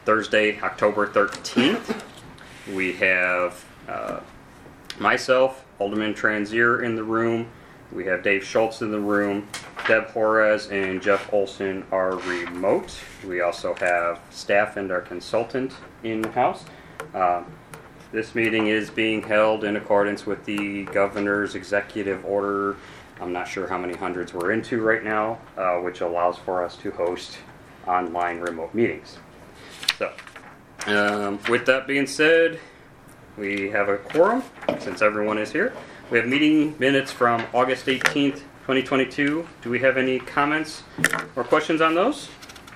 Thursday, October 13th. We have myself, Alderman Transier in the room. We have Dave Schultz in the room. Deb Juarez and Jeff Olson are remote. We also have staff and our consultant in the house. This meeting is being held in accordance with the governor's executive order. I'm not sure how many hundreds we're into right now, which allows for us to host online remote meetings. So, with that being said, we have a quorum since everyone is here. We have meeting minutes from August 18th, 2022. Do we have any comments or questions on those?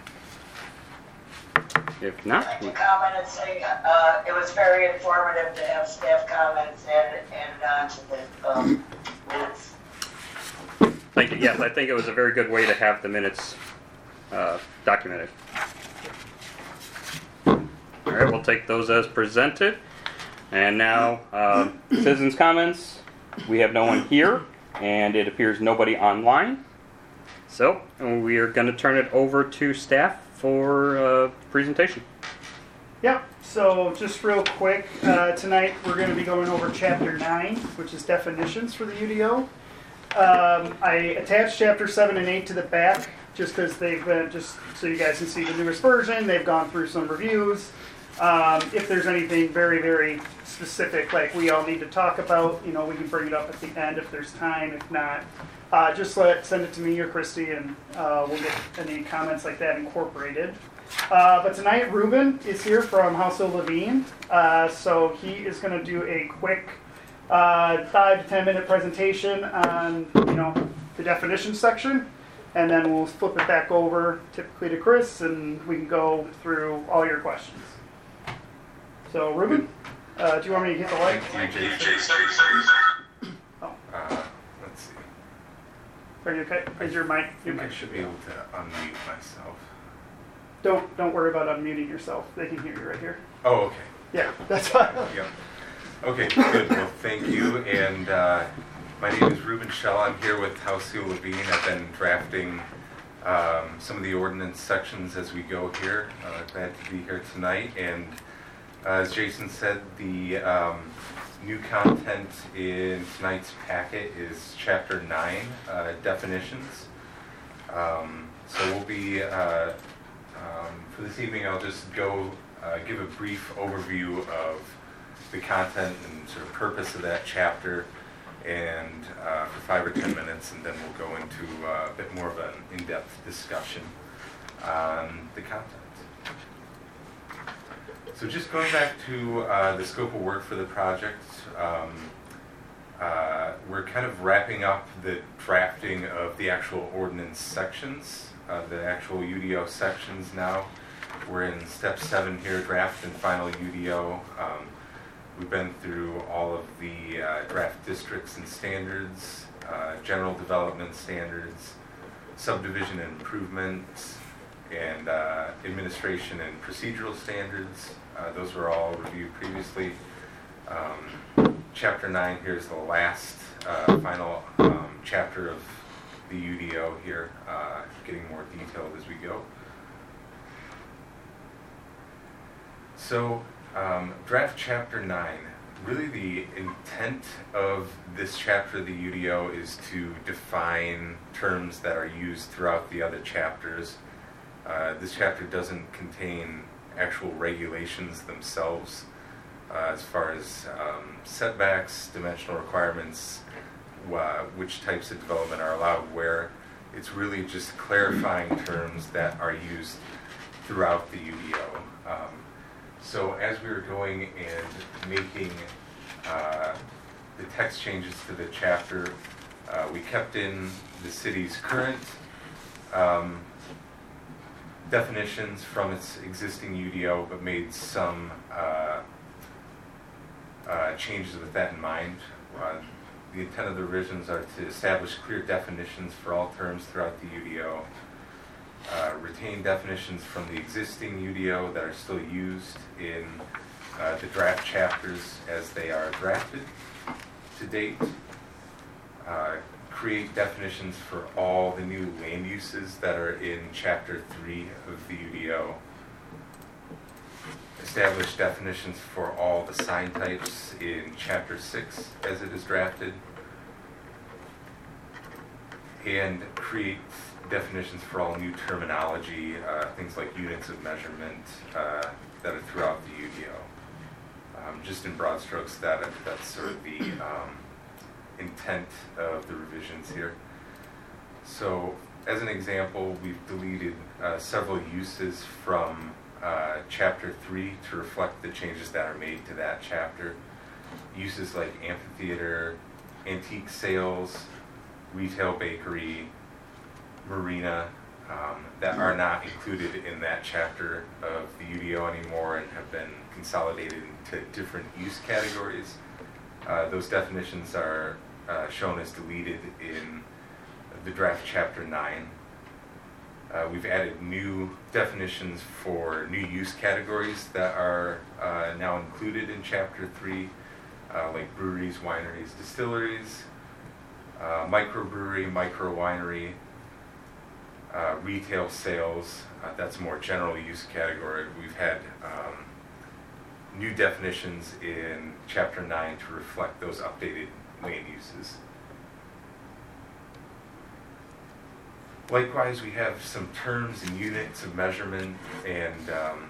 If not, I'd like to comment and say it was very informative to have staff comments added on to the minutes. thank you. Yes, I think it was a very good way to have the minutes documented. All right, we'll take those as presented. And now, citizens' comments. We have no one here, and it appears nobody online. So, we are going to turn it over to staff for presentation. Yep, so just real quick, tonight we're going to be going over Chapter 9, which is definitions for the UDO. I attached Chapter 7 and 8 to the back, just because they've been, just so you guys can see the newest version. They've gone through some reviews. If there's anything very, very specific, like we all need to talk about, we can bring it up at the end if there's time. If not, just send it to me or Christy, and we'll get any comments like that incorporated. But tonight, Ruben is here from House of Levine, so he is going to do a quick 5 to 10 minute presentation on, the definition section, and then we'll flip it back over typically to Chris, and we can go through all your questions. So, Ruben, do you want me to hit the light? Thank you, Jason. Oh. Let's see. Are you okay? Is your mic? I think I should be able to unmute myself. Don't worry about unmuting yourself. They can hear you right here. Oh, okay. Yeah, that's fine. Yep. Okay, good. Well, thank you. And my name is Ruben Schell. I'm here with House of Levine. I've been drafting some of the ordinance sections as we go here. Glad to be here tonight. And as Jason said, the new content in tonight's packet is Chapter 9, definitions. So we'll be, for this evening, I'll just go give a brief overview of the content and sort of purpose of that chapter, and for 5 or 10 minutes, and then we'll go into a bit more of an in-depth discussion on the content. So just going back to the scope of work for the project, we're kind of wrapping up the drafting of the actual ordinance sections, the actual UDO sections now. We're in step 7 here, draft and final UDO. We've been through all of the draft districts and standards, general development standards, subdivision and improvements, and administration and procedural standards. Those were all reviewed previously. Chapter 9 here is the last final chapter of the UDO here, getting more detailed as we go. So, draft Chapter 9, really the intent of this chapter of the UDO is to define terms that are used throughout the other chapters. This chapter doesn't contain actual regulations themselves as far as setbacks, dimensional requirements, which types of development are allowed where. It's really just clarifying terms that are used throughout the UDO. So as we were going and making the text changes to the chapter, we kept in the city's current definitions from its existing UDO, but made some changes with that in mind. The intent of the revisions are to establish clear definitions for all terms throughout the UDO, retain definitions from the existing UDO that are still used in the draft chapters as they are drafted to date, create definitions for all the new land uses that are in Chapter 3 of the UDO, establish definitions for all the sign types in Chapter 6 as it is drafted, and create definitions for all new terminology, things like units of measurement that are throughout the UDO. Just in broad strokes, that's sort of the intent of the revisions here. So, as an example, we've deleted several uses from Chapter 3 to reflect the changes that are made to that chapter. Uses like amphitheater, antique sales, retail bakery, marina, that are not included in that chapter of the UDO anymore and have been consolidated into different use categories. Those definitions are shown as deleted in the draft Chapter 9. We've added new definitions for new use categories that are now included in Chapter 3, like breweries, wineries, distilleries, microbrewery, micro-winery, retail sales. That's a more general use category. We've had new definitions in Chapter 9 to reflect those updated land uses. Likewise, we have some terms and units of measurement and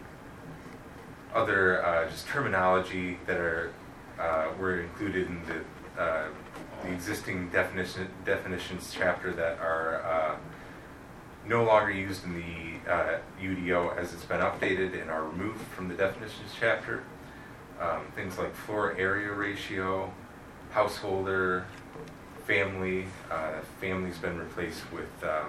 other just terminology that were included in the existing definitions chapter that are no longer used in the UDO as it's been updated and are removed from the definitions chapter. Things like floor area ratio, householder, family. Family's been replaced with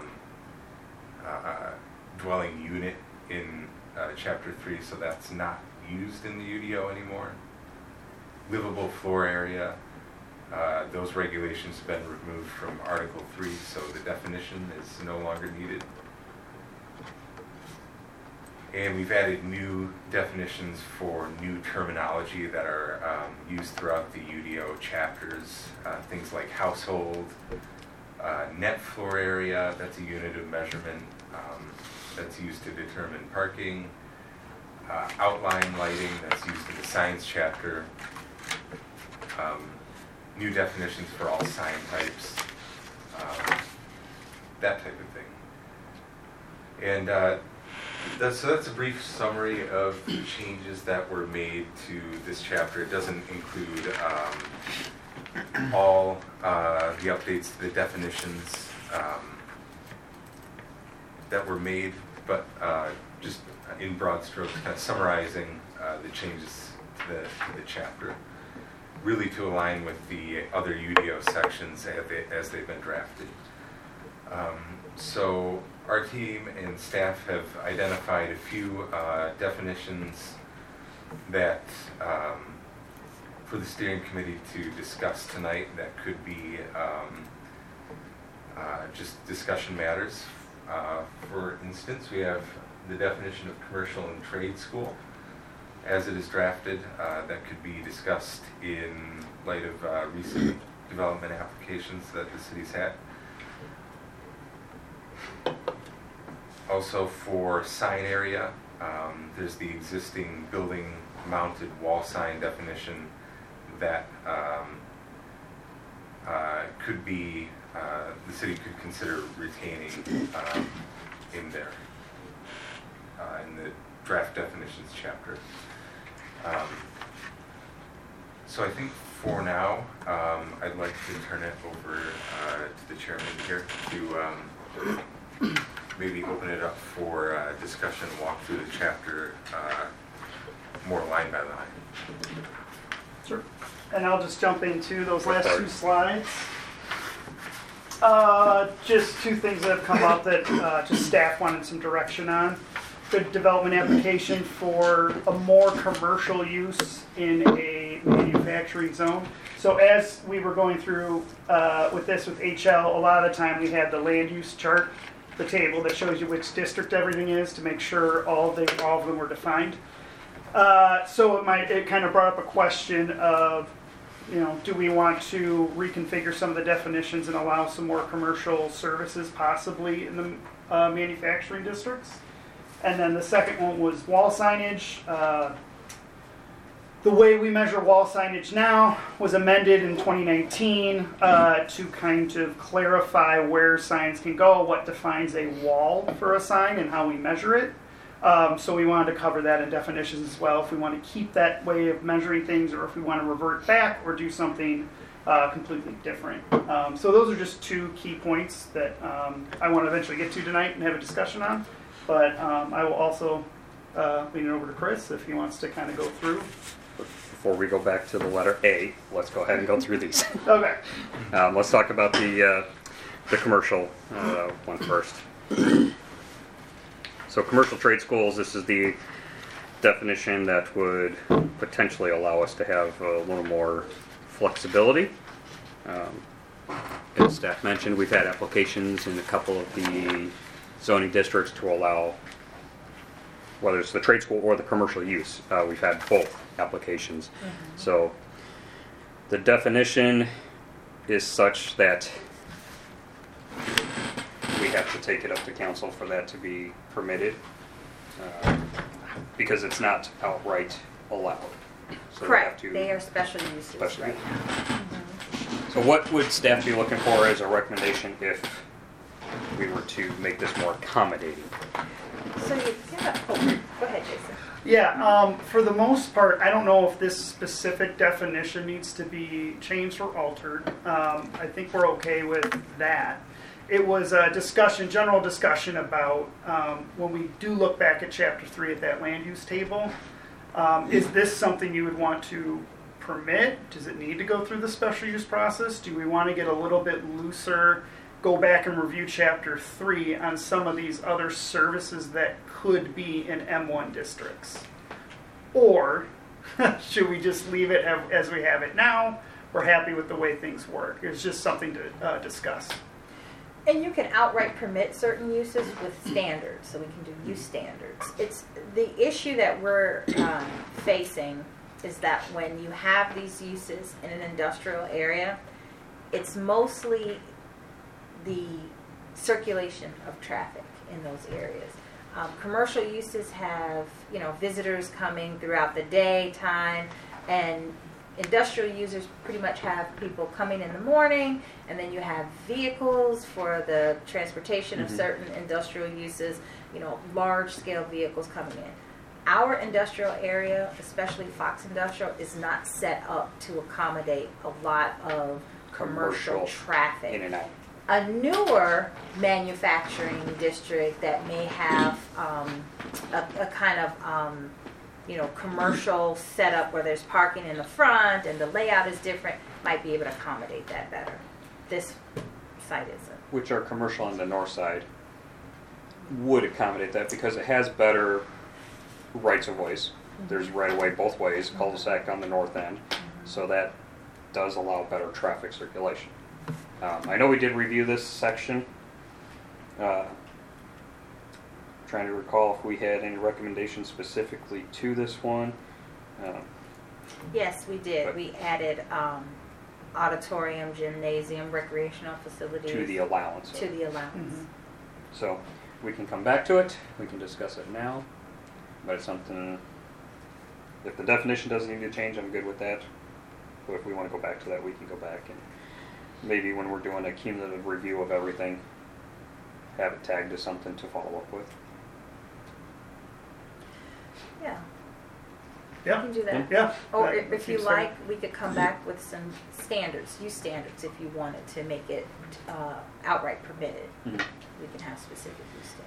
dwelling unit in Chapter 3, so that's not used in the UDO anymore. Livable floor area. Those regulations have been removed from Article 3, so the definition is no longer needed. And we've added new definitions for new terminology that are used throughout the UDO chapters. Things like household, net floor area, that's a unit of measurement that's used to determine parking. Outline lighting, that's used in the signs chapter. New definitions for all sign types, that type of thing. And so that's a brief summary of the changes that were made to this chapter. It doesn't include all the updates to the definitions that were made, but just in broad strokes, kind of summarizing the changes to the chapter, really to align with the other UDO sections as they've been drafted. So our team and staff have identified a few definitions that for the steering committee to discuss tonight that could be just discussion matters. For instance, we have the definition of commercial and trade school as it is drafted, that could be discussed in light of recent development applications that the city's had. Also for sign area, there's the existing building mounted wall sign definition that could be, the city could consider retaining in there, in the draft definitions chapter. So I think for now, I'd like to turn it over to the chairman here to maybe open it up for discussion, walk through the chapter more line by line. Sure. And I'll just jump into those last two slides. Just two things that have come up that just staff wanted some direction on. Good development application for a more commercial use in a manufacturing zone. So as we were going through with HL, a lot of the time we had the land use chart, the table that shows you which district everything is to make sure all of them were defined. So it kind of brought up a question of, do we want to reconfigure some of the definitions and allow some more commercial services possibly in the manufacturing districts? And then the second one was wall signage. the way we measure wall signage now was amended in 2019 to kind of clarify where signs can go, what defines a wall for a sign, and how we measure it. So we wanted to cover that in definitions as well, if we want to keep that way of measuring things, or if we want to revert back or do something completely different. So those are just two key points that I want to eventually get to tonight and have a discussion on. But I will also lean it over to Chris if he wants to kind of go through. Before we go back to the letter A, let's go ahead and go through these. Okay. Let's talk about the commercial one first. So commercial trade schools, this is the definition that would potentially allow us to have a little more flexibility. As staff mentioned, we've had applications in a couple of the zoning districts to allow, whether it's the trade school or the commercial use. We've had both applications. So the definition is such that we have to take it up to council for that to be permitted, because it's not outright allowed. So Correct. We have They to are special uses. special Right. use. So what would staff be looking for as a recommendation if we were to make this more accommodating? So you got. Oh, go ahead, Jason. Yeah, for the most part, I don't know if this specific definition needs to be changed or altered. I think we're okay with that. It was a discussion, general discussion about when we do look back at Chapter 3 at that land use table, is this something you would want to permit? Does it need to go through the special use process? Do we want to get a little bit looser, go back and review Chapter 3 on some of these other services that could be in M1 districts? Or should we just leave it as we have it now? We're happy with the way things work. It's just something to discuss. And you can outright permit certain uses with standards, so we can do use standards. It's the issue that we're facing is that when you have these uses in an industrial area, it's mostly the circulation of traffic in those areas. Commercial uses have, visitors coming throughout the daytime, and industrial users pretty much have people coming in the morning, and then you have vehicles for the transportation of certain industrial uses, large-scale vehicles coming in. Our industrial area, especially Fox Industrial, is not set up to accommodate a lot of commercial traffic. In and out. A newer manufacturing district that may have a kind of commercial setup where there's parking in the front and the layout is different, might be able to accommodate that better. This site isn't. Which are commercial on the north side would accommodate that because it has better rights of ways. There's right of way both ways, cul-de-sac on the north end, so that does allow better traffic circulation. I know we did review this section. Trying to recall if we had any recommendations specifically to this one. Yes, we did. We added auditorium, gymnasium, recreational facilities. To the allowance. To the allowance. So we can come back to it. We can discuss it now. But it's something, if the definition doesn't need to change, I'm good with that. But if we want to go back to that, we can go back, and maybe when we're doing a cumulative review of everything, have it tagged as something to follow up with. Yeah. Yeah. We can do that. Yeah. Or that if you seems fair. like, we could come back with some standards, use standards, if you wanted to make it outright permitted. We can have specific use standards.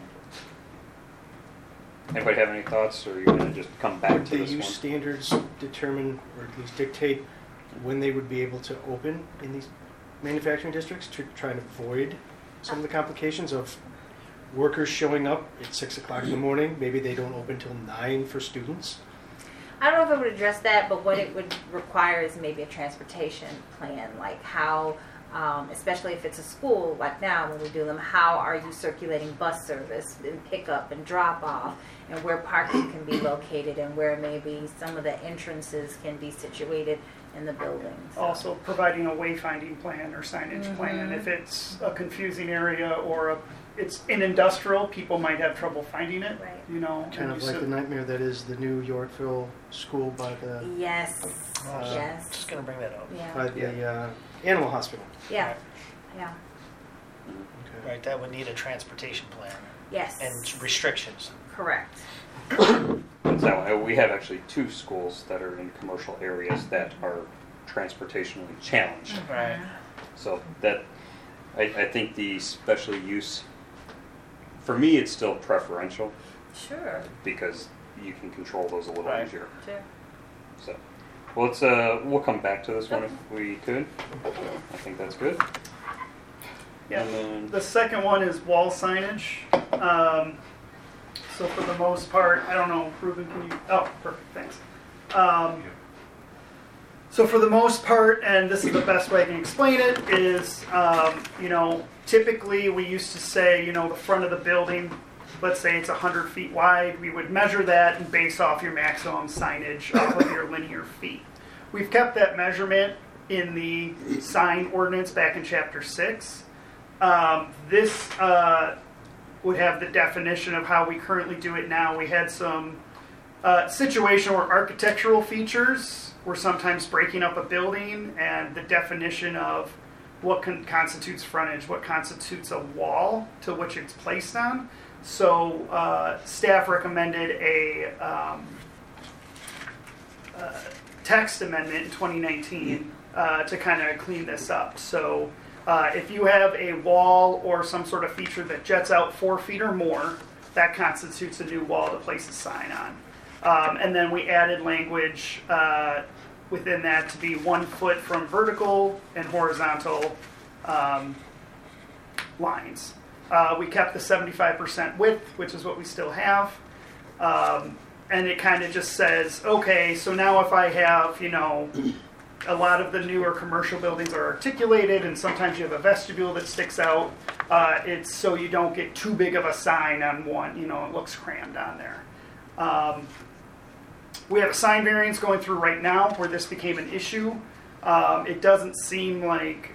Anybody have any thoughts, or are you going to just come back to The this use one? standards determine, or at least dictate, when they would be able to open in these manufacturing districts to try to avoid some of the complications of workers showing up at 6 o'clock in the morning. Maybe they don't open till 9 for students. I don't know if it would address that, but what it would require is maybe a transportation plan, like how, especially if it's a school, like now when we do them, how are you circulating bus service and pickup and drop off, and where parking can be located, and where maybe some of the entrances can be situated in the buildings. Also providing a wayfinding plan or signage plan if it's a confusing area or it's in industrial, people might have trouble finding it. Right. You know, Kind and of you like said- the nightmare that is the new Yorkville school by the Yes. Yes. Just gonna bring that up. Yeah. animal hospital. Yeah. Yeah. Okay. Right, that would need a transportation plan Yes. and restrictions. Correct. So we have actually 2 schools that are in commercial areas that are transportationally challenged. Right. So that, I think the special use, for me, it's still preferential Sure. because you can control those a little Right. easier. Sure. So, well, we'll come back to this one if we could. I think that's good. Yeah. And then, The second one is wall signage. So for the most part, I don't know, Ruben, can you? Oh, perfect, thanks. So for the most part, and this is the best way I can explain it, is, typically we used to say, the front of the building, let's say it's 100 feet wide, we would measure that and base off your maximum signage off of your linear feet. We've kept that measurement in the sign ordinance back in chapter 6. This would have the definition of how we currently do it now. We had some situation where architectural features were sometimes breaking up a building, and the definition of what constitutes frontage, what constitutes a wall to which it's placed on. So staff recommended a text amendment in 2019 to kind of clean this up. So if you have a wall or some sort of feature that jets out 4 feet or more, that constitutes a new wall to place a sign on. And then we added language within that to be 1 foot from vertical and horizontal lines. We kept the 75% width, which is what we still have. And it kind of just says, okay, so now if I have, a lot of the newer commercial buildings are articulated, and sometimes you have a vestibule that sticks out. It's so you don't get too big of a sign on one, it looks crammed on there. We have a sign variance going through right now where this became an issue. It doesn't seem like,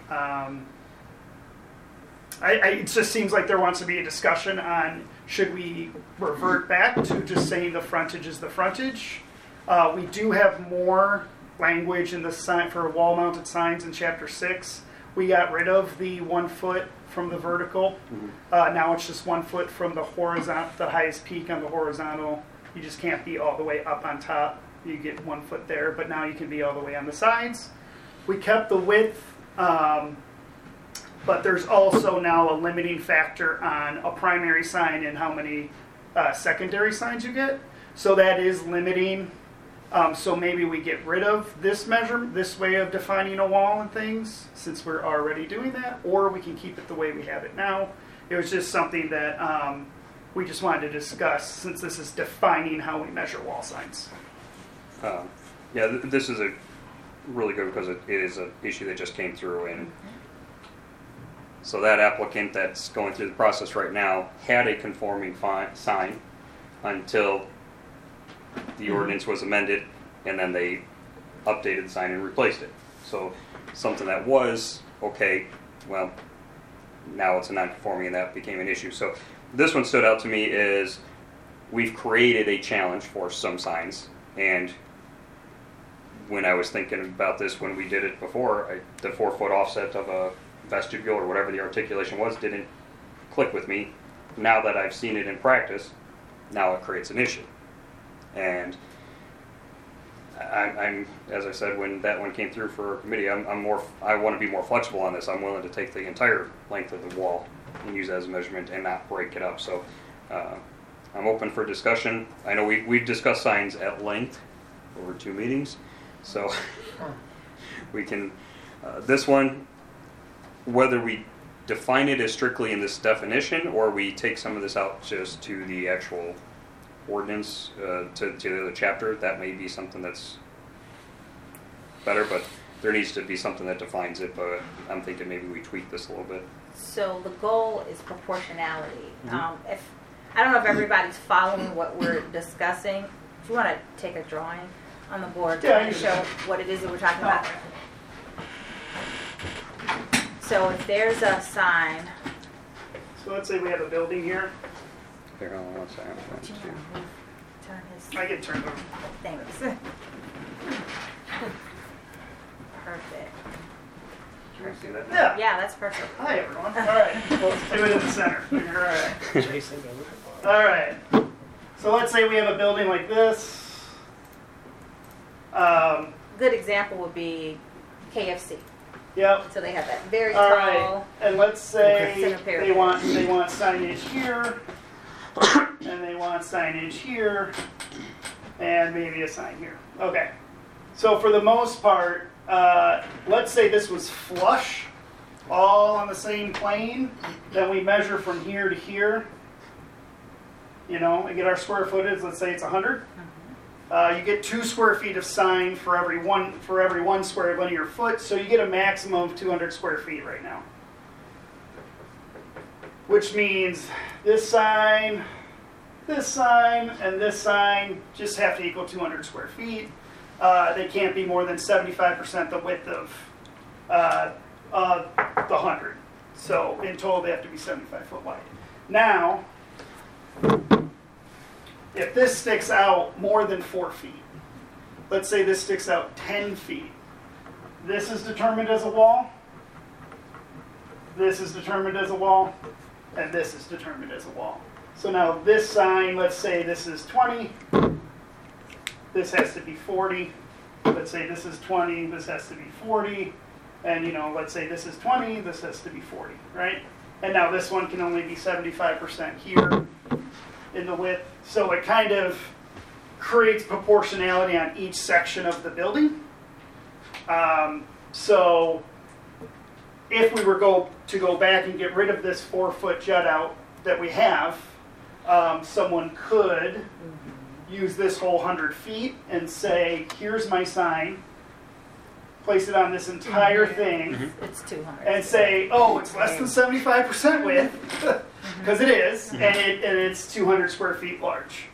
it just seems like there wants to be a discussion on should we revert back to just saying the frontage is the frontage. We do have more language in the sign for wall-mounted signs in chapter 6. We got rid of the 1 foot from the vertical. Now it's just 1 foot from the horizontal, the highest peak on the horizontal. You just can't be all the way up on top. You get 1 foot there, but now you can be all the way on the sides. We kept the width, but there's also now a limiting factor on a primary sign and how many secondary signs you get. So that is limiting. So maybe we get rid of this way of defining a wall and things, since we're already doing that, or we can keep it the way we have it now. It was just something that we just wanted to discuss, since this is defining how we measure wall signs. this is a really good because it is an issue that just came through, and so that applicant that's going through the process right now had a conforming sign until the ordinance was amended, and then they updated the sign and replaced it. So something that was okay, well, now it's a non-conforming, and that became an issue. So this one stood out to me is we've created a challenge for some signs, and when I was thinking about this when we did it before, the 4 foot offset of a vestibule or whatever the articulation was didn't click with me. Now that I've seen it in practice, now it creates an issue. And I'm as I said, when that one came through for committee, I want to be more flexible on this. I'm willing to take the entire length of the wall and use it as a measurement and not break it up. So I'm open for discussion. I know we've discussed signs at length over 2 meetings, so we can, this one, whether we define it as strictly in this definition or we take some of this out just to the actual ordinance, to the other chapter, that may be something that's better, but there needs to be something that defines it. But I'm thinking maybe we tweak this a little bit. So the goal is proportionality. If I don't know if everybody's following what we're discussing. If you want to take a drawing on the board to show what it is that we're talking about. So if there's a sign So let's say we have a building here. Here, hold on one second. I'm going Do you to- want to turn his I get turned over. things? Perfect. Can we see that? Yeah. Yeah, that's perfect. Hi, everyone. All right. Let's do it in the center. All right. Jason, go look at All right. So let's say we have a building like this. Good example would be KFC. Yep. So they have that very All tall. right. And let's say Center parapet. they want signage here, and they want signage here, and maybe a sign here. Okay. So for the most part, let's say this was flush, all on the same plane. Then we measure from here to here. You know, and get our square footage. Let's say it's 100. You get 2 square feet of sign for every one square linear foot, so you get a maximum of 200 square feet right now. Which means this sign, and this sign just have to equal 200 square feet. They can't be more than 75% the width of the 100. So in total, they have to be 75 foot wide. Now, if this sticks out more than 4 feet, let's say this sticks out 10 feet, this is determined as a wall, this is determined as a wall, and this is determined as a wall. So now this sign, let's say this is 20, this has to be 40, let's say this is 20, this has to be 40, and let's say this is 20, this has to be 40, right? And now this one can only be 75% here in the width. So it kind of creates proportionality on each section of the building. So if we were to go back and get rid of this 4-foot jut out that we have, someone could use this whole 100 feet and say, here's my sign, place it on this entire thing, It's 200. and say, oh, it's less than 75% width, because it is, and it's 200 square feet large.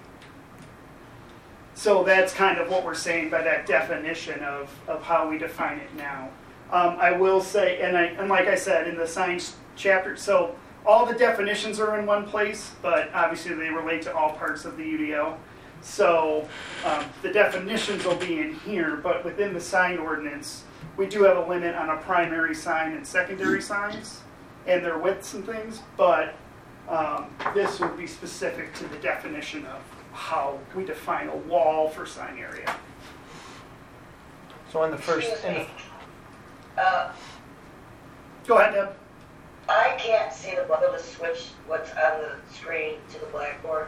So that's kind of what we're saying by that definition of how we define it now. I will say, and like I said, in the science chapter, so all the definitions are in one place, but obviously they relate to all parts of the UDO. So the definitions will be in here, but within the sign ordinance, we do have a limit on a primary sign and secondary signs and their widths and things, but this would be specific to the definition of how we define a wall for sign area. So in the first, Excuse in me. the, Go ahead, Deb. I can't see the button to switch what's on the screen to the blackboard.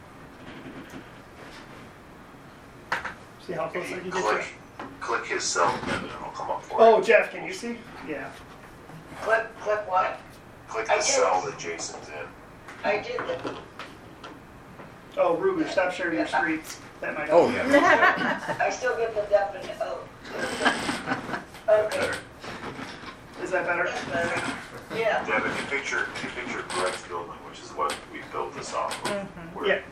See how close I can get to Click, it? click his cell and it'll come up for Oh, you. Jeff, can you see? Yeah. Click what? Click I the did. cell that Jason's in. I did that. Oh, Ruben, stop sharing your screen. That might Oh, help. yeah. I still get the definition. Oh. Okay. Is that better? That's better. Yeah. Deb, if you picture Greg's building, which is what we built this off of, where Yeah.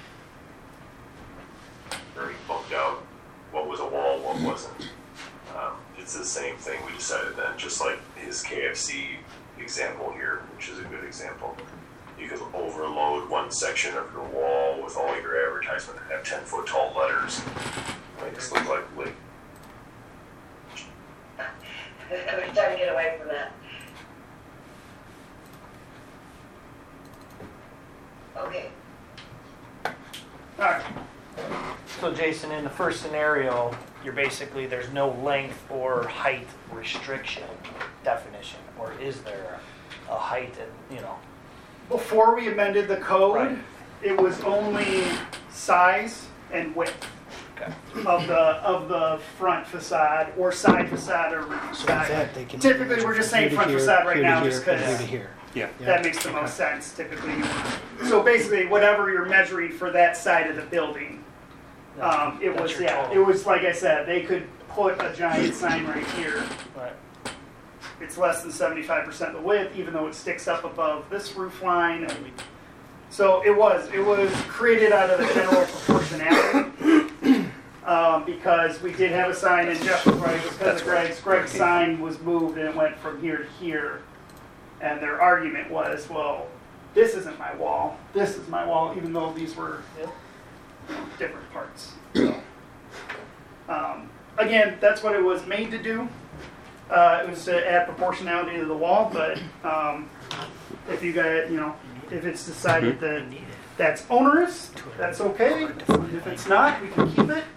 he booked out what was a wall, what wasn't. It's the same thing we decided then, just like his KFC example here, which is a good example. You could overload one section of your wall with all your advertisement and have 10-foot tall letters. They just look like I'm trying to get away from that. Okay. All right. so Jason, in the first scenario, you're basically, there's no length or height restriction definition, or is there a height and, Before we amended the code, Right. it was only size and width okay. of the front facade or side facade or roof So with facade. that, they can Typically, measure we're just from saying here to front here, facade right here to now here, just and 'cause- here to here. Yeah. That makes the most sense typically. So basically, whatever you're measuring for that side of the building, it That's was your yeah, total. it was like I said, they could put a giant sign right here. Right. It's less than 75% the width, even though it sticks up above this roof line. And so it was created out of the general proportionality because we did have a sign, and Jeff was right, because of Greg's sign was moved and it went from here to here. And their argument was, well, this isn't my wall, this is my wall, even though these were different parts. So, again, that's what it was made to do. It was to add proportionality to the wall, but if you guys, if it's decided that that's onerous, that's okay. If it's not, we can keep it.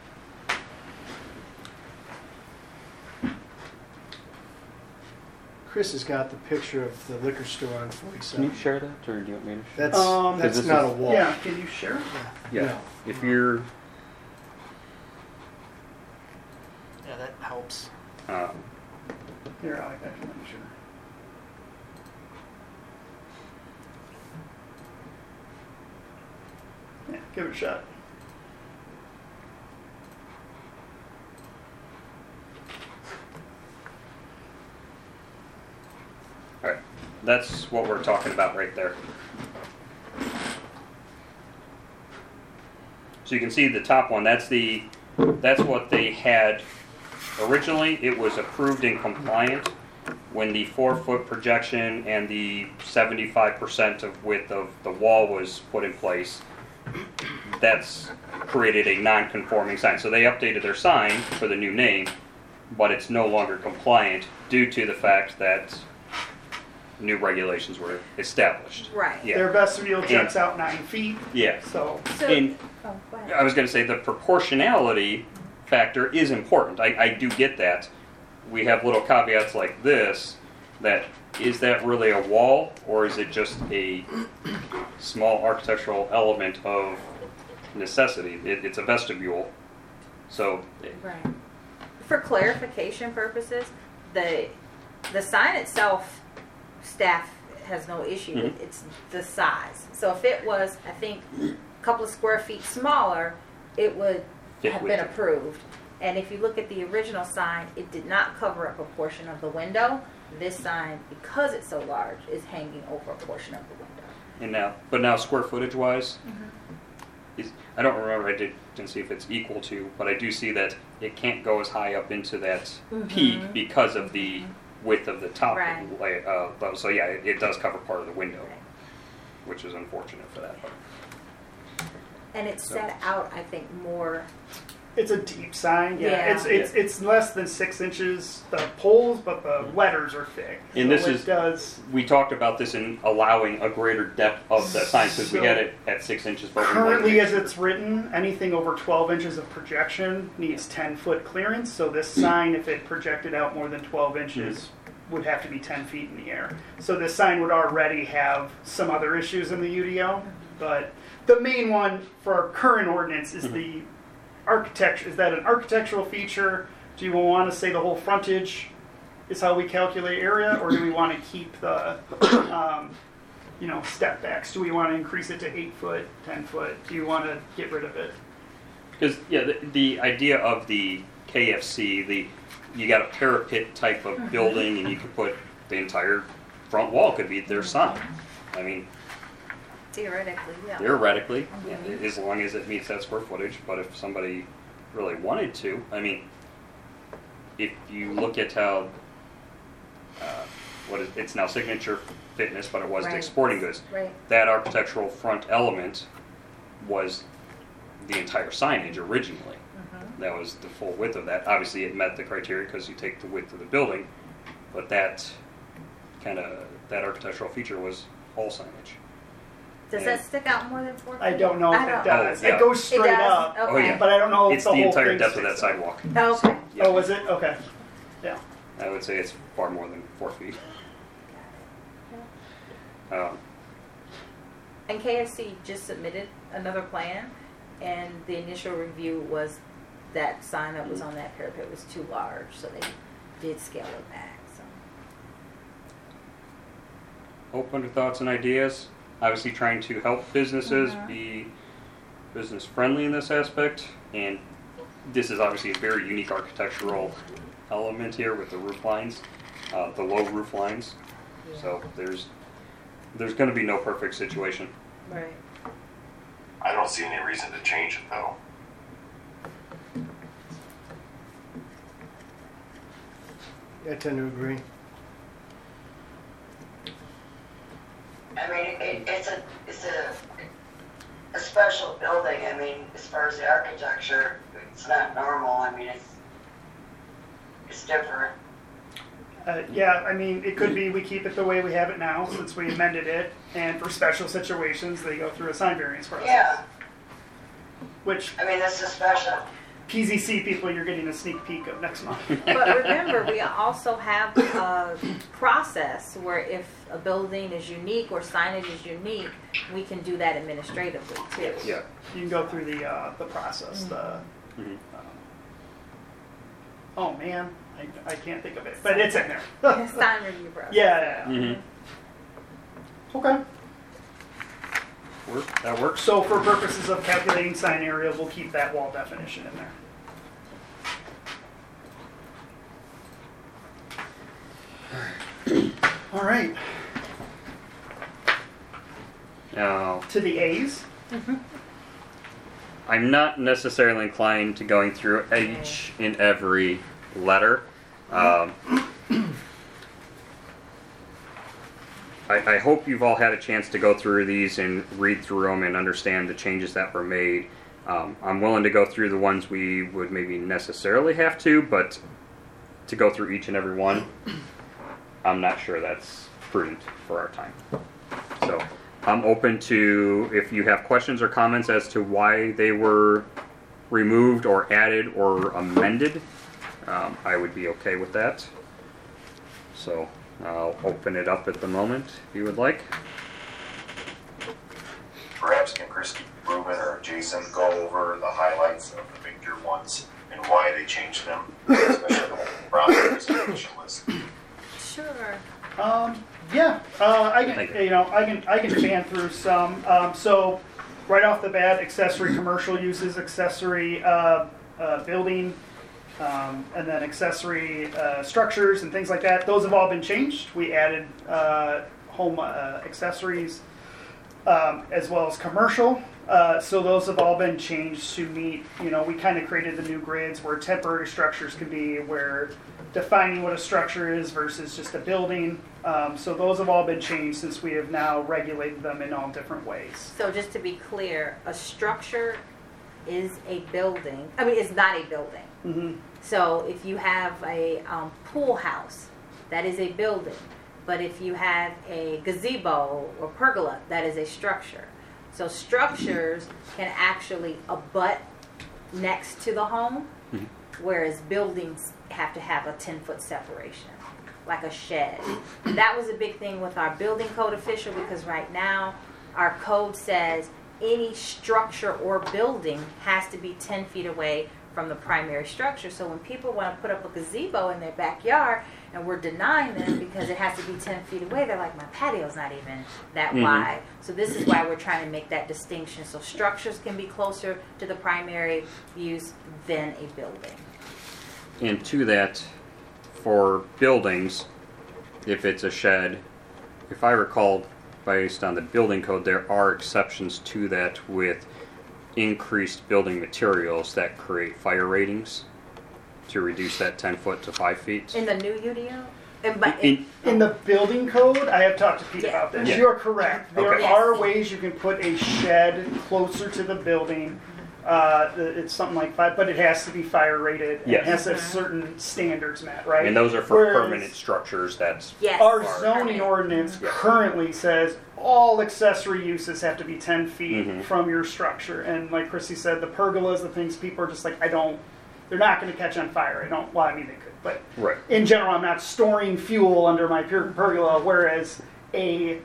Chris has got the picture of the liquor store on 47. share that, or do you want me to share? That's this not is- a wall. Yeah, can you share? Yeah. No. If you're, Yeah, that helps. Here, I can make sure. Yeah, give it a shot. all right, that's what we're talking about right there. So you can see the top one. That's what they had originally. It was approved and compliant when the 4-foot projection and the 75% of width of the wall was put in place. That's created a non-conforming sign. So they updated their sign for the new name, but it's no longer compliant due to the fact that new regulations were established. Right. Yeah. Their vestibule checks out 9 feet, Yeah. so So, And oh, go ahead. I was going to say the proportionality factor is important. I do get that. We have little caveats like this, that is that really a wall or is it just a small architectural element of necessity? It's a vestibule. So, Right. For clarification purposes, the sign itself, staff has no issue with. It's the size. So if it was, I think, a couple of square feet smaller, it would Fit have with been it. approved. And if you look at the original sign, it did not cover up a portion of the window. This sign, because it's so large, is hanging over a portion of the window. but now square footage wise, I don't remember, I didn't see if it's equal to, but I do see that it can't go as high up into that peak because of the width of the top. Right. So yeah, it does cover part of the window, which is unfortunate for that. And it's So- set out, I think, more. it's a deep sign. Yeah, Yeah. it's less than 6 inches the poles, but the letters are thick. And so this it is- does. We talked about this in allowing a greater depth of that sign because we So- had it at 6 inches. But we wanted to Currently, make as sure- it's written, anything over 12 inches of projection needs 10-foot clearance. So this sign, if it projected out more than 12 inches, would have to be 10 feet in the air. So this sign would already have some other issues in the UDO. But the main one for our current ordinance is the architecture. Is that an architectural feature? Do you want to say the whole frontage is how we calculate area, or do we want to keep the step backs? Do we want to increase it to 8 foot, 10 foot? Do you want to get rid of it? Because the idea of the KFC, you got a parapet type of building, and you could put the entire front wall could be their sign. I mean, Theoretically, yeah. theoretically, as long as it meets that square footage. But if somebody really wanted to, I mean, if you look at how it's now Signature Fitness, but it was Right. Dick's Sporting Goods. Right. That architectural front element was the entire signage originally. That was the full width of that. Obviously, it met the criteria because you take the width of the building, but that architectural feature was all signage. Does Yeah. that stick out more than 4 feet? I don't know if I it don't- does. Oh, yeah. It goes It straight does? up, Okay. Oh, yeah. but I don't know if It's the the whole entire thing depth of that sticks up. sidewalk. Oh, okay. Yeah. Oh, is it? Okay. Yeah. I would say it's far more than 4 feet. And KFC just submitted another plan, and the initial review was that sign that was on that parapet was too large, so they did scale it back. So. Open to thoughts and ideas. Obviously, trying to help businesses be business friendly in this aspect, and this is obviously a very unique architectural element here with the roof lines, the low roof lines. So there's going to be no perfect situation. Right. I don't see any reason to change it though. I tend to agree. I mean, it's a special building. I mean, as far as the architecture, it's not normal. I mean, it's different. Yeah, I mean, it could be we keep it the way we have it now since we amended it, and for special situations, they go through a sign variance process. Yeah, Which I mean, this is special. PZC people, you're getting a sneak peek of next month. But remember, we also have a process where if a building is unique or signage is unique, we can do that administratively too. Yeah, you can go through the process. Mhm. Oh man, I can't think of it, but it's in there. Sign review process. Yeah. Mhm. Okay. That works. So for purposes of calculating sign area, we'll keep that wall definition in there. All right. Now, To the A's. I'm not necessarily inclined to going through each and every letter. I hope you've all had a chance to go through these and read through them and understand the changes that were made. I'm willing to go through the ones we would maybe necessarily have to, but to go through each and every one, I'm not sure that's prudent for our time. So I'm open to, if you have questions or comments as to why they were removed or added or amended, I would be okay with that. So I'll open it up at the moment if you would like. Perhaps can Christie, Ruben, or Jason go over the highlights of the major ones and why they changed them, especially the whole process list. Sure. Yeah, I Thank you. can, I can fan through some. So right off the bat, accessory commercial uses, accessory building, and then accessory structures and things like that. Those have all been changed. We added home accessories as well as commercial. So those have all been changed to meet, we kind of created the new grids where temporary structures can be, where defining what a structure is versus just a building. So those have all been changed since we have now regulated them in all different ways. So just to be clear, a structure is a building. I mean, it's not a building. Mm-hmm. So if you have a pool house, that is a building. But if you have a gazebo or pergola, that is a structure. So structures can actually abut next to the home, whereas buildings have to have a 10-foot separation, like a shed. That was a big thing with our building code official, because right now our code says any structure or building has to be 10 feet away from the primary structure. So when people want to put up a gazebo in their backyard and we're denying them because it has to be 10 feet away, they're like, my patio's not even that wide. So this is why we're trying to make that distinction. So structures can be closer to the primary use than a building. And to that, for buildings, if it's a shed, if I recall, based on the building code, there are exceptions to that with increased building materials that create fire ratings to reduce that 10 foot to 5 feet. In the new UDO? In the building code, I have talked to Pete about this. Yeah. You are correct. There Okay. are ways you can put a shed closer to the building. It's something like 5, but it has to be fire rated. Yes. It has to have certain standards met, right? And those are for Whereas permanent structures. That's Yes. Our Fire. zoning ordinance Yeah. currently says all accessory uses have to be 10 feet Mhm. from your structure. And like Chrissy said, the pergolas, the things people are just like, they're not going to catch on fire. Well, I mean, they could, but right. in general, I'm not storing fuel under my pergola, whereas a,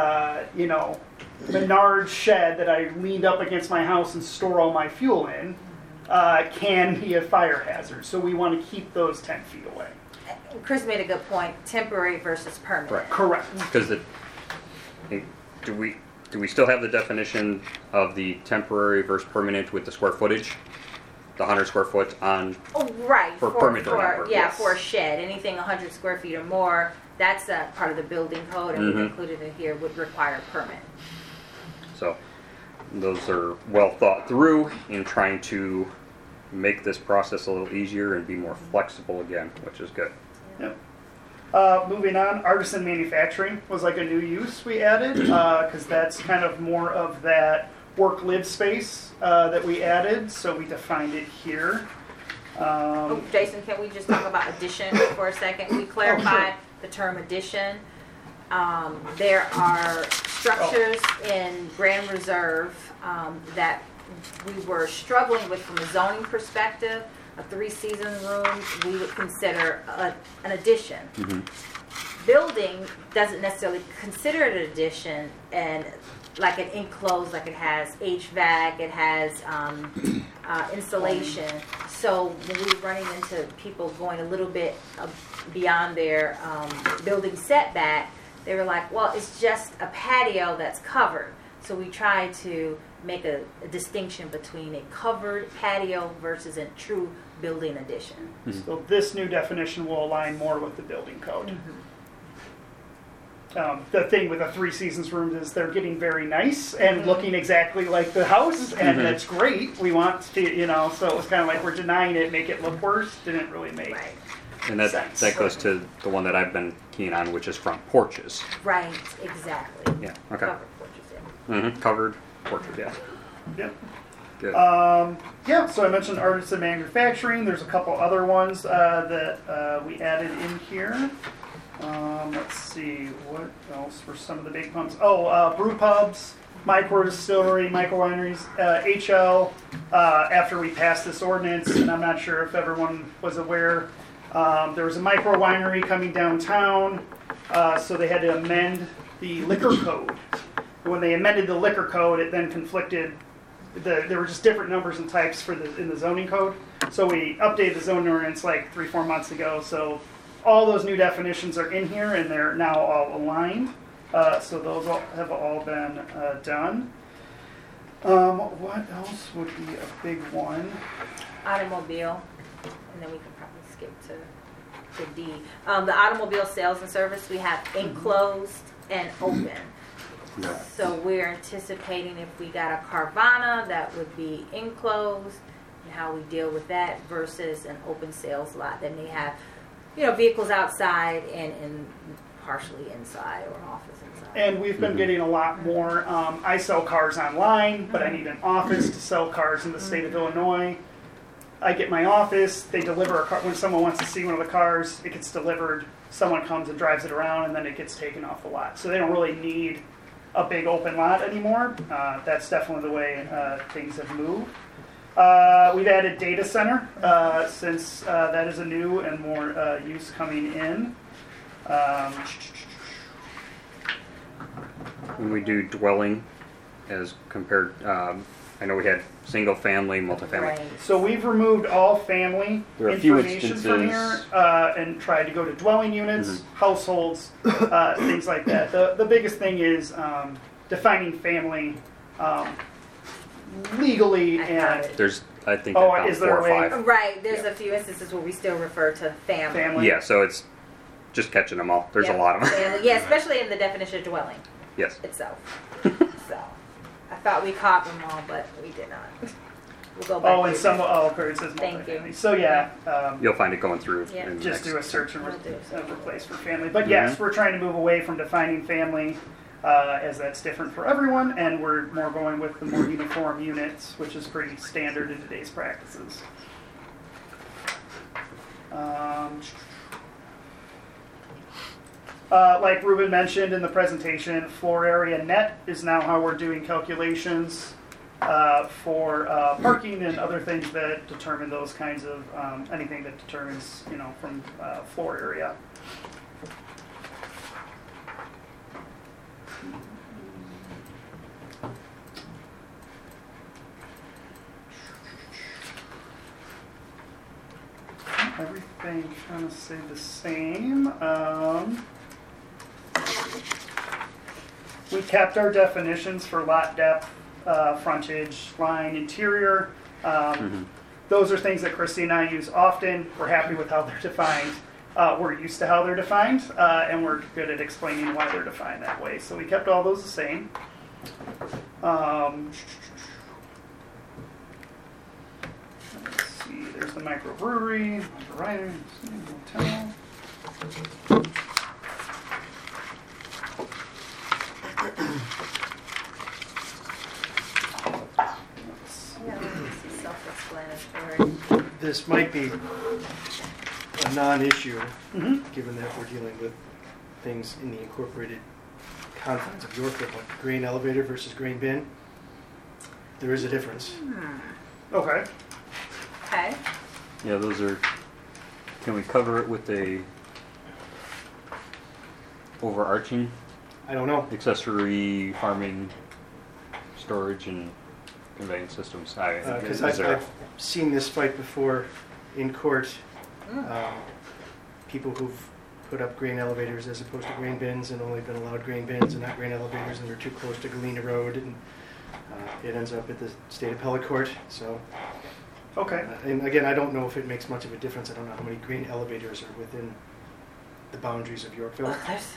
Menard shed that I leaned up against my house and store all my fuel in can be a fire hazard. So we want to keep those 10 feet away. Chris made a good point, temporary versus permanent. Right. Correct. Because do we still have the definition of the temporary versus permanent with the square footage? The 100 square foot on, Oh, right. For permit or not, yeah, yes. for a shed. Anything 100 square feet or more, that's a part of the building code, and we've included it here, would require a permit. so those are well thought through in trying to make this process a little easier and be more flexible again, which is good. Yep. Moving on, artisan manufacturing was like a new use we added because that's kind of more of that work-live space that we added, so we defined it here. Jason, can we just talk about addition for a second? We clarified the term addition. There are structures in Grand Reserve that we were struggling with from a zoning perspective. A 3-season room we would consider an addition. Building doesn't necessarily consider it an addition, and like an enclosed, like it has HVAC, it has insulation. So when we were running into people going a little bit beyond their building setback, they were like, well, it's just a patio that's covered. So we tried to make a distinction between a covered patio versus a true building addition. So this new definition will align more with the building code. The thing with a 3-seasons room is they're getting very nice and looking exactly like the house, and that's great. We want to, so it was kind of like we're denying it, make it look worse. Didn't really make And that sense. that goes to the one that I've been keen on, which is front porches. Right, exactly. Yeah. Okay. Covered porches, yeah. Covered porches. Yeah. Yep. Good. Yeah, so I mentioned artisan manufacturing. There's a couple other ones that we added in here. Let's see, what else were some of the big pumps? Brew pubs, micro distillery, micro wineries, HL. After we passed this ordinance, and I'm not sure if everyone was aware, there was a micro winery coming downtown, so they had to amend the liquor code. When they amended the liquor code, it then conflicted. There were just different numbers and types in the zoning code. So we updated the zoning ordinance like 3-4 months ago. So all those new definitions are in here, and they're now all aligned. So those have all been done. What else would be a big one? Automobile, and then we can probably skip to D. The automobile sales and service, we have enclosed and open. So we're anticipating if we got a Carvana, that would be enclosed, and how we deal with that versus an open sales lot that may have, vehicles outside and partially inside or an office inside. And we've been getting a lot more. I sell cars online, but I need an office to sell cars in the state of Illinois. I get my office, they deliver a car. When someone wants to see one of the cars, it gets delivered. Someone comes and drives it around, and then it gets taken off the lot. So they don't really need a big open lot anymore. That's definitely the way things have moved. We've added data center since that is a new and more use coming in. When we do dwelling, as compared, I know we had single family, multifamily. Right. So we've removed all family There are a few information from here instances- and tried to go to dwelling units, households, things like that. The biggest thing is defining family legally I and found it. There's, I think, Oh, about is there 4 a or way- 5. Right, there's a few instances where we still refer to family. family. Yeah, so it's just catching them all. There's Yeah, a lot of them. family. Yeah, especially in the definition of dwelling Yes. itself. So, I thought we caught them all, but we did not. We'll go back. Oh, to and it. some, okay, it says Thank you. multifamily. So yeah, You'll find it going through. Yeah. in the just next- do a search and We'll do a search. replace for family. But yes, we're trying to move away from defining family as that's different for everyone, and we're more going with the more uniform units, which is pretty standard in today's practices. Like Ruben mentioned in the presentation, floor area net is now how we're doing calculations for parking and other things that determine those kinds of, anything that determines, from floor area. Everything kind of stayed the same. We kept our definitions for lot depth, frontage, line, interior. Those are things that Christy and I use often. We're happy with how they're defined. We're used to how they're defined, and we're good at explaining why they're defined that way. So we kept all those the same. Let's see, there's the microbrewery, hotel. self-explanatory. This might be a non-issue, Mhm. given that we're dealing with things in the incorporated confines of Yorkville, like grain elevator versus grain bin. There is a difference. Okay. Okay. Yeah, those are. Can we cover it with a overarching I don't know. accessory farming, storage, and conveyance systems? Because Is there- I've seen this fight before in court. People who've put up grain elevators as opposed to grain bins and only been allowed grain bins and not grain elevators, and they're too close to Galena Road, and it ends up at the state appellate court. So, Okay. and again, I don't know if it makes much of a difference. I don't know how many grain elevators are within the boundaries of Yorkville. Well, there's,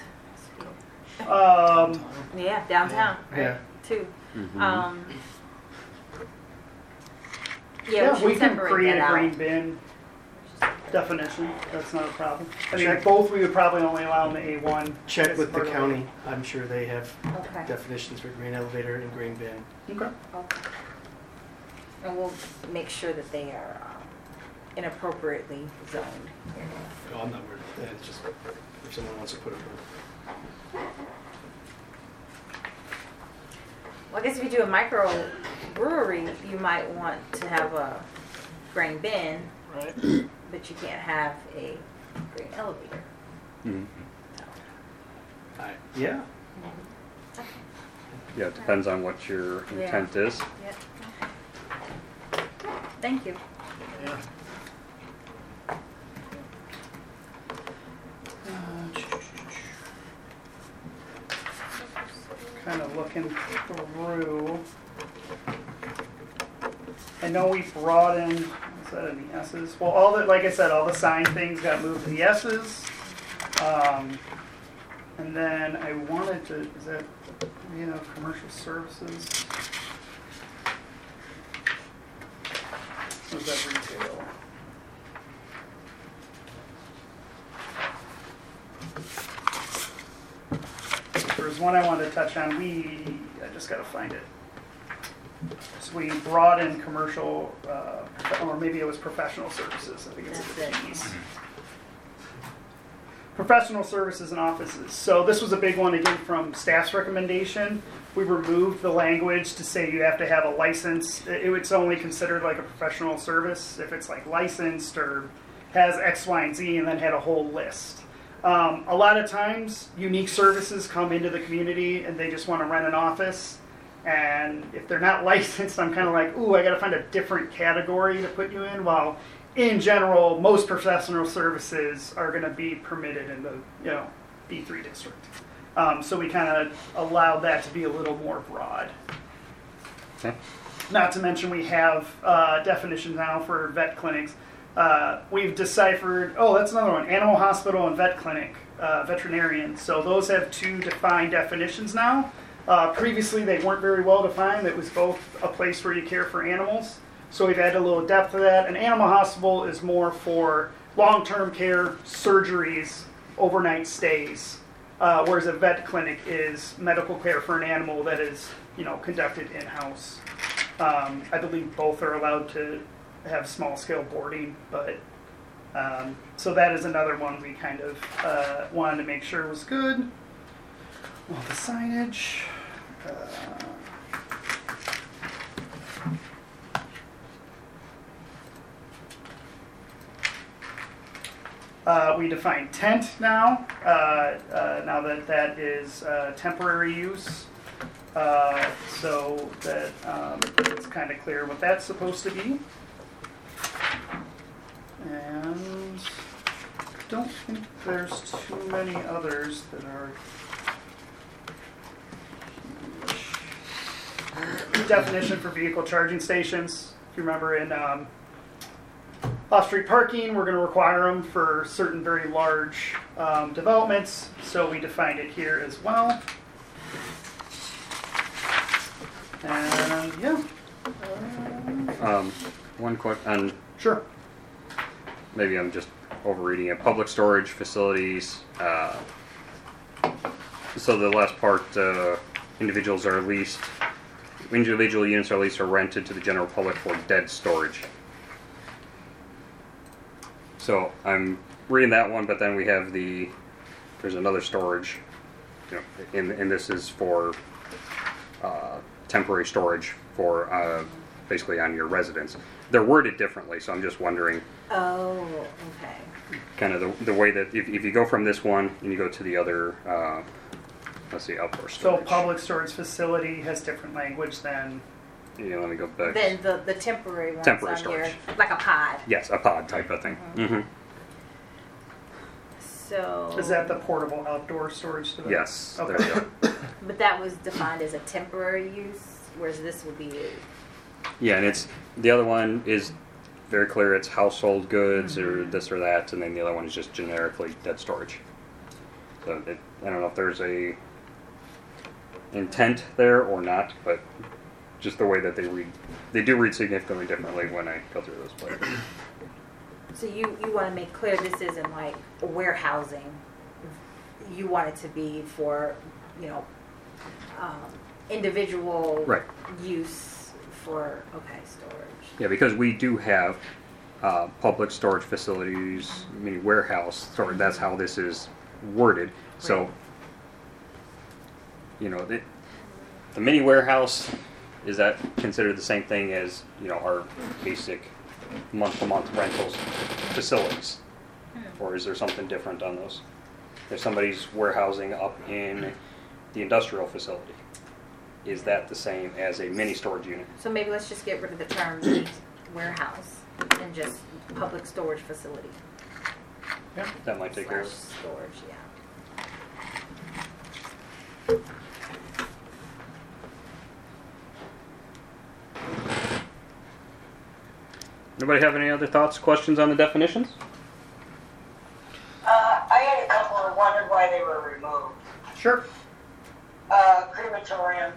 yeah, downtown, right? Yeah. Too. Mhm. Yeah, we we should can separate create that a out. green bin definition. That's not a problem. I mean, Sure. both we would probably only allow in the A1. Check as with the part of county. I'm sure they have Okay. definitions for grain elevator and grain bin. Okay. Okay. And we'll make sure that they are inappropriately zoned. Oh, I'm not worried about that. It's just if someone wants to put up a Well, I guess if you do a micro brewery, you might want to have a grain bin, Right. but you can't have a grain elevator. Mhm. yeah. Yeah, it depends on what your Yeah. intent is. Yep. Thank you. Yeah. Kind of looking through. I know we brought in, what's that in the S's? Well, all the, like I said, all the sign things got moved to the S's. And then I wanted to, is that, commercial services? Or is that retail? There's one I wanted to touch on. I just gotta find it. So we brought in commercial, or maybe it was professional services. I think it's That's the it. P's. Professional services and offices. So this was a big one again from staff's recommendation. We removed the language to say you have to have a license. It's only considered like a professional service if it's like licensed or has X, Y, and Z, and then had a whole list. A lot of times, unique services come into the community and they just want to rent an office. And if they're not licensed, I'm kind of like, ooh, I got to find a different category to put you in. While in general, most professional services are going to be permitted in the B3 district. So we kind of allowed that to be a little more broad. Okay. Not to mention we have definitions now for vet clinics. We've deciphered, that's another one, animal hospital and vet clinic, veterinarian. So those have two defined definitions now. Previously they weren't very well defined. It was both a place where you care for animals. So we've added a little depth to that. An animal hospital is more for long-term care, surgeries, overnight stays. Whereas a vet clinic is medical care for an animal that is, conducted in-house. I believe both are allowed to have small-scale boarding, but so that is another one we kind of wanted to make sure was good. Well, the signage. We define tent now. Now that is temporary use. So that it's kind of clear what that's supposed to be. And don't think there's too many others that are huge. Definition for vehicle charging stations. If you remember in off-street parking, we're going to require them for certain very large developments. So we defined it here as well. And yeah. One quick on. Sure. Maybe I'm just overreading it. Public storage facilities. So the last part, individual units are leased or rented to the general public for dead storage. So I'm reading that one, but then we have there's another storage, and this is for temporary storage for basically on your residence. They're worded differently, so I'm just wondering Oh, okay. kind of the way that if you go from this one and you go to the other, let's see, outdoor So storage. public storage facility has different language than, Yeah, let me go back. Then the temporary ones Temporary on storage. your, like a pod. Yes, a pod type of thing. Mm-hmm. So. is that the portable outdoor storage device? Yes, Okay. there you go. But that was defined as a temporary use, whereas this would be. Yeah, and it's the other one is very clear. It's household goods or this or that, and then the other one is just generically dead storage. So I don't know if there's a intent there or not, but just the way that they do read significantly differently when I go through those places. So you want to make clear this isn't like warehousing. You want it to be for, individual Right. use for, storage. Yeah, because we do have public storage facilities, mini warehouse storage. That's how this is worded. So, the mini warehouse, is that considered the same thing as our basic month-to-month rentals facilities, or is there something different on those? If somebody's warehousing up in the industrial facility, is that the same as a mini storage unit? So maybe let's just get rid of the term warehouse and just public storage facility. Yeah, that might take care of it. Storage, yeah. Anybody have any other thoughts, questions on the definitions? I had a couple and wondered why they were removed. Sure. Crematorium.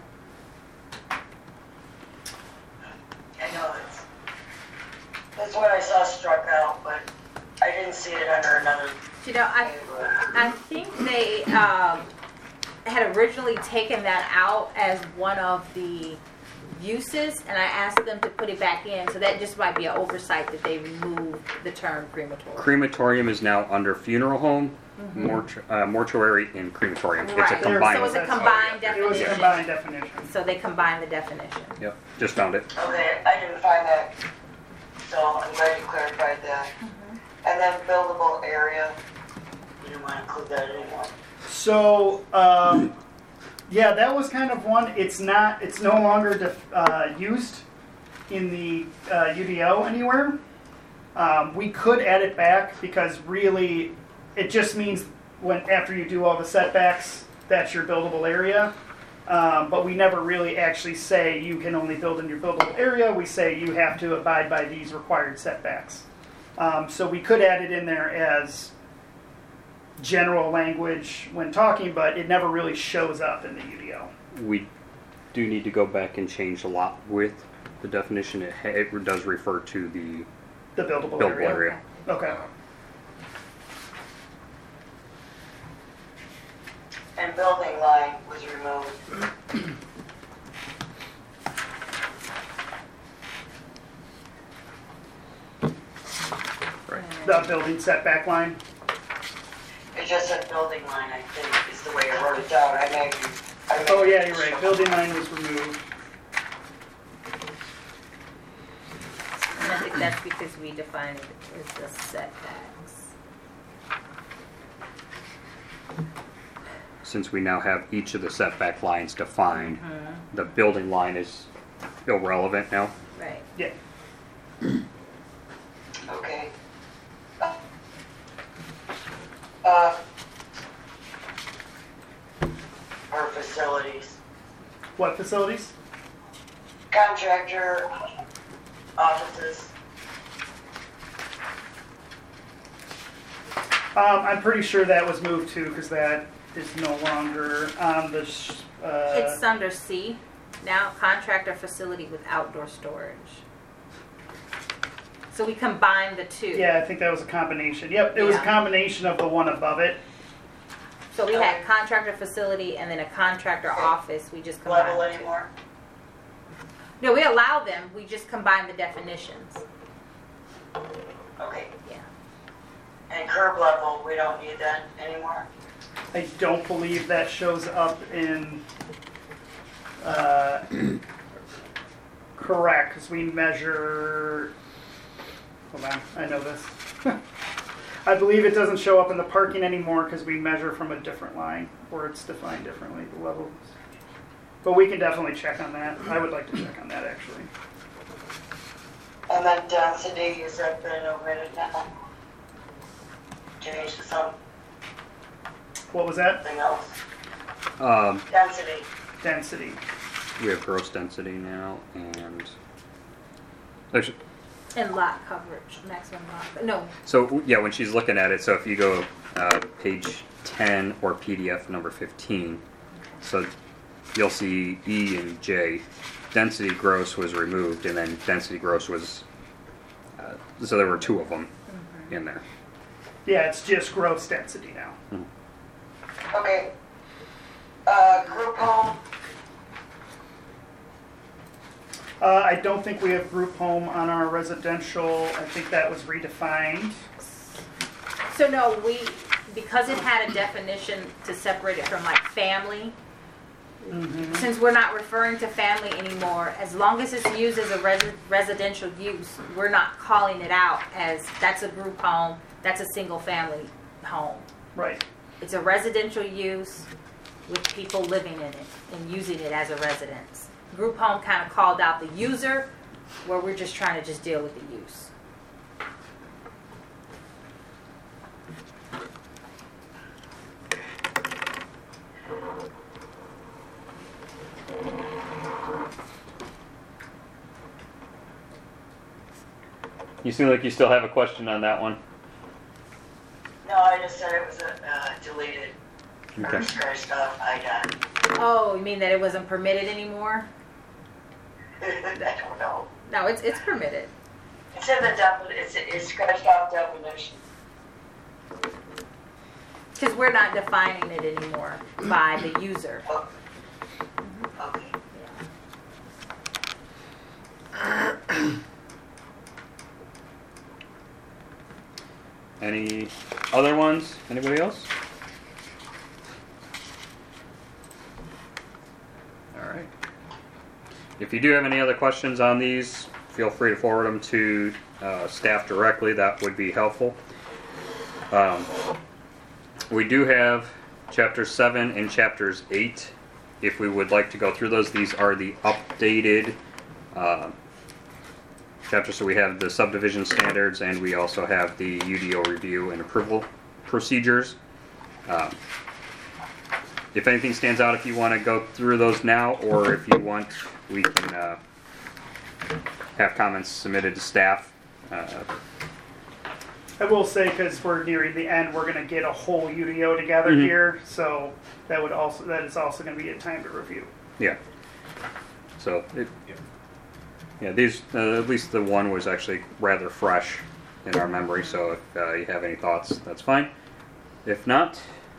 I know that's what I saw struck out, but I didn't see it under another. I think they had originally taken that out as one of the uses, and I asked them to put it back in, so that just might be an oversight that they removed the term crematorium. Crematorium is now under funeral home, mortuary, and crematorium. It's a Right. combined. So it's a It combined It was a definition. combined definition. So they combined the definition. Yep, just found it. Okay, I didn't find that, so I'm glad you clarified that. And then buildable area. You didn't want to include that anymore. So, yeah, that was kind of one. It's no longer used in the UDO anywhere. We could add it back because really, it just means after you do all the setbacks, that's your buildable area. But we never really actually say you can only build in your buildable area. We say you have to abide by these required setbacks. So we could add it in there as general language when talking, but it never really shows up in the UDO. We do need to go back and change a lot with the definition. It does refer to the The buildable, buildable area. Okay. And building line was removed. Right. The building setback line. It just said building line, I think, is the way I wrote it down. I may Oh yeah, you're right. Building line was removed. And I think that's because we define it as the setbacks. Since we now have each of the setback lines defined, the building line is irrelevant now. Right. Yeah. Okay. Or facilities. What facilities? Contractor, offices. I'm pretty sure that was moved too, because that is no longer on the. It's under C now, contractor facility with outdoor storage. So we combined the two. Yeah, I think that was a combination. Yep, it was a Yeah. combination of the one above it. So we had contractor facility and then a contractor office. We just combined. Level the two. anymore? No, we allow them. We just combine the definitions. Okay. Yeah. And curb level, we don't need that anymore. I don't believe that shows up in, correct, because we measure, hold on, I know this. I believe it doesn't show up in the parking anymore because we measure from a different line, or it's defined differently, the levels. But we can definitely check on that. I would like to check on that, actually. And then density, has that been omitted now? Change to something What was that? else? Density. Density. We have gross density now, and actually, And lot coverage, maximum lot, no, so yeah, when she's looking at it, so if you go page 10 or PDF number 15, so you'll see E and J. Density gross was removed, and then density gross was, so there were two of them in there. Yeah, it's just gross density now. Okay. Group home, I don't think we have group home on our residential. I think that was redefined. so no, because it had a definition to separate it from like family, since we're not referring to family anymore, as long as it's used as a residential use, we're not calling it out as that's a group home, that's a single family home. Right. It's a residential use with people living in it and using it as a residence. Group home kind of called out the user, where we're just trying to just deal with the use. You seem like you still have a question on that one. no, I just said it was deleted. Okay. Or scratched off, I got it. Oh, you mean that it wasn't permitted anymore? I don't know. No, it's permitted. It's in the it's scratched off definition. Because we're not defining it anymore by the user. Oh. Okay. Any other ones? Anybody else? All right. If you do have any other questions on these, feel free to forward them to staff directly. That would be helpful. We do have chapters 7 and chapters 8. If we would like to go through those, these are the updated chapters. So we have the subdivision standards, and we also have the UDO review and approval procedures. If anything stands out, if you want to go through those now, or if you want, we can have comments submitted to staff. I will say, because we're nearing the end, we're going to get a whole UDO together here, so that is also going to be a time to review. Yeah. So, yeah, these at least the one was actually rather fresh in our memory. So if you have any thoughts, that's fine. If not,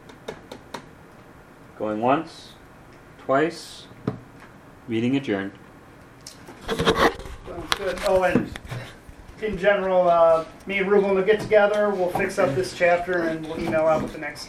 going once, twice, meeting adjourned. Sounds good. Oh, and in general, me and Ruben will get together. We'll fix up this chapter and we'll email out what the next